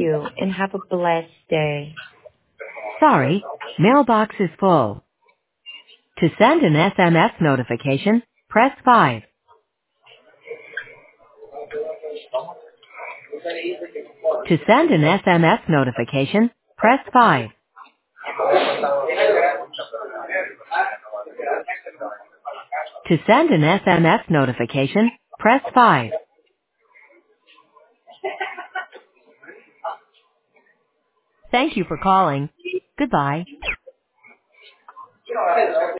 you and have a blessed day. Sorry, mailbox is full. To send an SMS notification, press 5. To send an SMS notification, press 5. To send an SMS notification, press 5. Thank you for calling. Goodbye.